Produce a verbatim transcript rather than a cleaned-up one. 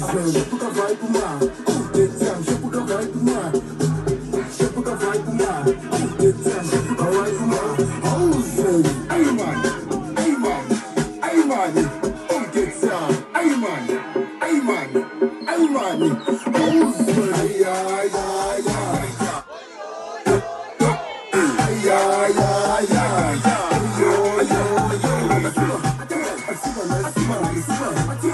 Shapuka vai pro mar, detam, shapuka vai pro mar. Shapuka vai pro mar, detam, shapuka vai pro mar. Oh, say, ay man, ay man, ay man, oh detam, ay man, ay man, ay man. Oh, say, ay ay ay, ay ay ay ay, yo yo yo.